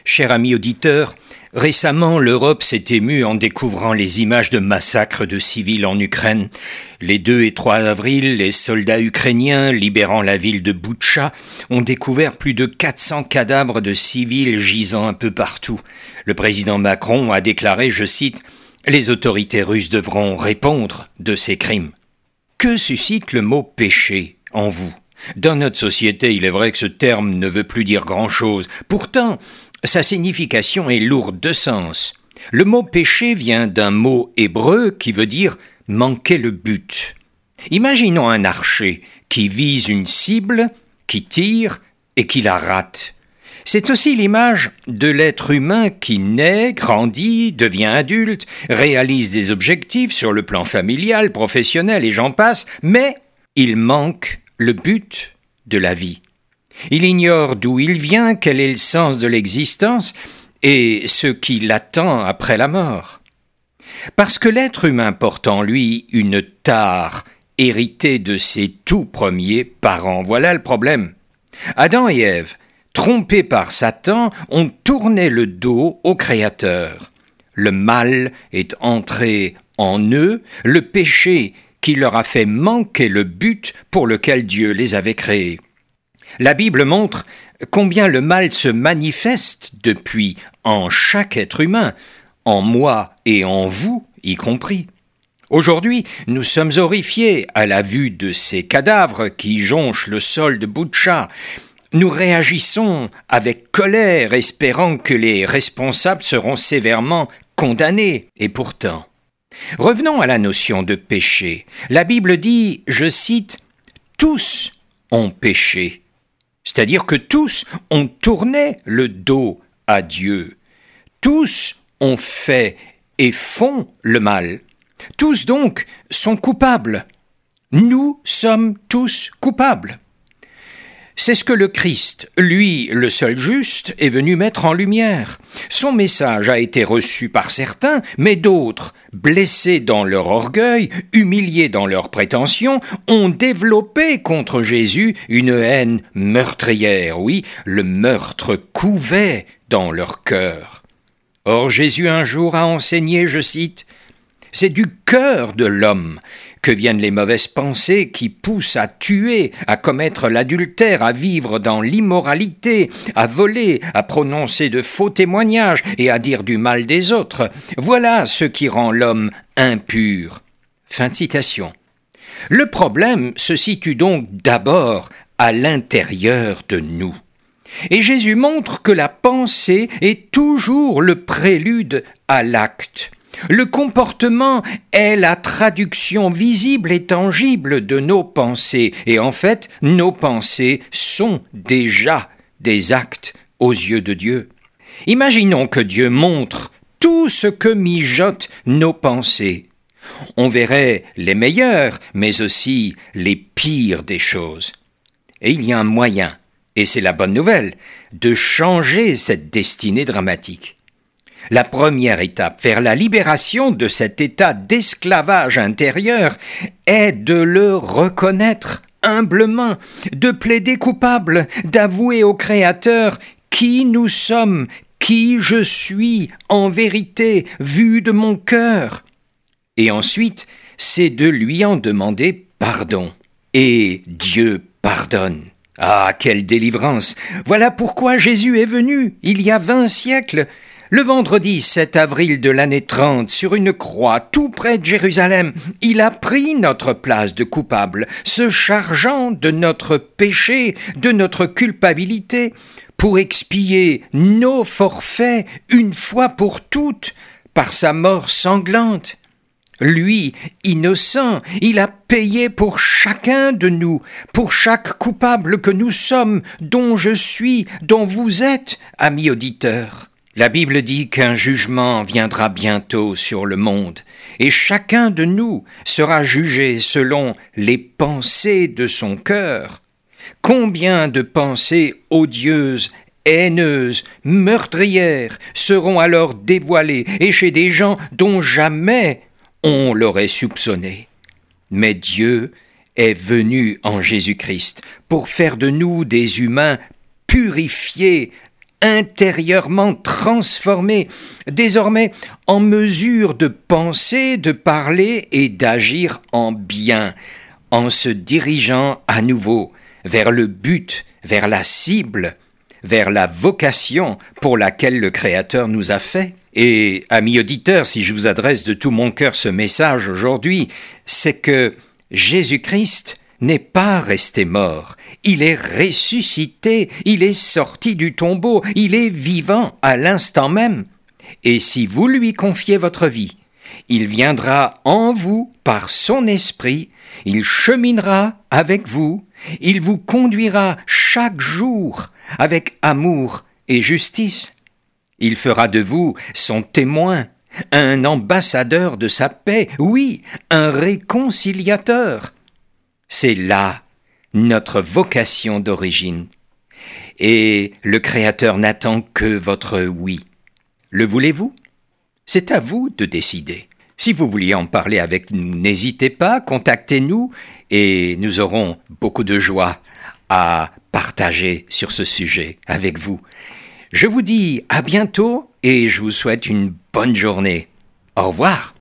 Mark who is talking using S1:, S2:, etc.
S1: Cher ami auditeur, récemment l'Europe s'est émue en découvrant les images de massacres de civils en Ukraine. Les 2 et 3 avril, les soldats ukrainiens libérant la ville de Boutcha ont découvert plus de 400 cadavres de civils gisant un peu partout. Le président Macron a déclaré, je cite, « Les autorités russes devront répondre de ces crimes ». Que suscite le mot « péché » en vous ? Dans notre société, il est vrai que ce terme ne veut plus dire grand-chose. Pourtant, sa signification est lourde de sens. Le mot péché vient d'un mot hébreu qui veut dire manquer le but. Imaginons un archer qui vise une cible, qui tire et qui la rate. C'est aussi l'image de l'être humain qui naît, grandit, devient adulte, réalise des objectifs sur le plan familial, professionnel et j'en passe, mais il manque le but de la vie. Il ignore d'où il vient, quel est le sens de l'existence et ce qui l'attend après la mort. Parce que l'être humain porte en lui une tare héritée de ses tout premiers parents. Voilà le problème. Adam et Ève, trompés par Satan, ont tourné le dos au Créateur. Le mal est entré en eux, le péché qui leur a fait manquer le but pour lequel Dieu les avait créés. La Bible montre combien le mal se manifeste depuis en chaque être humain, en moi et en vous y compris. Aujourd'hui, nous sommes horrifiés à la vue de ces cadavres qui jonchent le sol de Boutcha. Nous réagissons avec colère, espérant que les responsables seront sévèrement condamnés. Et pourtant, revenons à la notion de péché. La Bible dit, je cite, « Tous ont péché », c'est-à-dire que tous ont tourné le dos à Dieu. Tous ont fait et font le mal. Tous donc sont coupables. Nous sommes tous coupables. C'est ce que le Christ, lui, le seul juste, est venu mettre en lumière. Son message a été reçu par certains, mais d'autres, blessés dans leur orgueil, humiliés dans leurs prétentions, ont développé contre Jésus une haine meurtrière. Oui, le meurtre couvait dans leur cœur. Or Jésus un jour a enseigné, je cite, « C'est du cœur de l'homme que viennent les mauvaises pensées qui poussent à tuer, à commettre l'adultère, à vivre dans l'immoralité, à voler, à prononcer de faux témoignages et à dire du mal des autres. Voilà ce qui rend l'homme impur. » Fin de citation. Le problème se situe donc d'abord à l'intérieur de nous. Et Jésus montre que la pensée est toujours le prélude à l'acte. Le comportement est la traduction visible et tangible de nos pensées. Et en fait, nos pensées sont déjà des actes aux yeux de Dieu. Imaginons que Dieu montre tout ce que mijotent nos pensées. On verrait les meilleures, mais aussi les pires des choses. Et il y a un moyen, et c'est la bonne nouvelle, de changer cette destinée dramatique. La première étape vers la libération de cet état d'esclavage intérieur est de le reconnaître humblement, de plaider coupable, d'avouer au Créateur qui nous sommes, qui je suis en vérité, vu de mon cœur. Et ensuite, c'est de lui en demander pardon. Et Dieu pardonne. Ah, quelle délivrance! Voilà pourquoi Jésus est venu, il y a 20 siècles, le vendredi 7 avril de l'année 30, sur une croix tout près de Jérusalem, il a pris notre place de coupable, se chargeant de notre péché, de notre culpabilité, pour expier nos forfaits une fois pour toutes par sa mort sanglante. Lui, innocent, il a payé pour chacun de nous, pour chaque coupable que nous sommes, dont je suis, dont vous êtes, amis auditeurs. La Bible dit qu'un jugement viendra bientôt sur le monde, et chacun de nous sera jugé selon les pensées de son cœur. Combien de pensées odieuses, haineuses, meurtrières seront alors dévoilées, et chez des gens dont jamais on l'aurait soupçonné. Mais Dieu est venu en Jésus-Christ pour faire de nous des humains purifiés intérieurement transformé, désormais en mesure de penser, de parler et d'agir en bien, en se dirigeant à nouveau vers le but, vers la cible, vers la vocation pour laquelle le Créateur nous a fait. Et, amis auditeurs, si je vous adresse de tout mon cœur ce message aujourd'hui, c'est que Jésus-Christ n'est pas resté mort, il est ressuscité, il est sorti du tombeau, il est vivant à l'instant même. Et si vous lui confiez votre vie, il viendra en vous par son esprit, il cheminera avec vous, il vous conduira chaque jour avec amour et justice. Il fera de vous son témoin, un ambassadeur de sa paix, oui, un réconciliateur. C'est là notre vocation d'origine. Et le Créateur n'attend que votre oui. Le voulez-vous? C'est à vous de décider. Si vous vouliez en parler avec nous, n'hésitez pas, contactez-nous et nous aurons beaucoup de joie à partager sur ce sujet avec vous. Je vous dis à bientôt et je vous souhaite une bonne journée. Au revoir.